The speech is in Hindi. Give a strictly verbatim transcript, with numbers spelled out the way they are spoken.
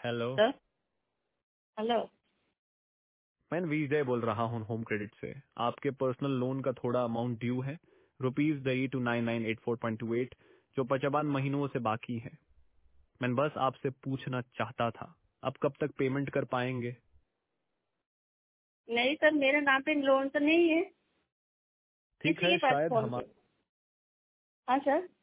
हेलो। Sir hello. मैं विजय बोल रहा हूँ होम क्रेडिट से। आपके पर्सनल लोन का थोड़ा अमाउंट ड्यू है, रुपीज दई two nine nine eight four point two eight, जो पचपन महीनों से बाकी है। मैं बस आपसे पूछना चाहता था, आप कब तक पेमेंट कर पाएंगे? नहीं सर, मेरे नाम पे लोन तो नहीं है, ठीक किसी है, के पास शायद फोन हम पे। हाँ सर।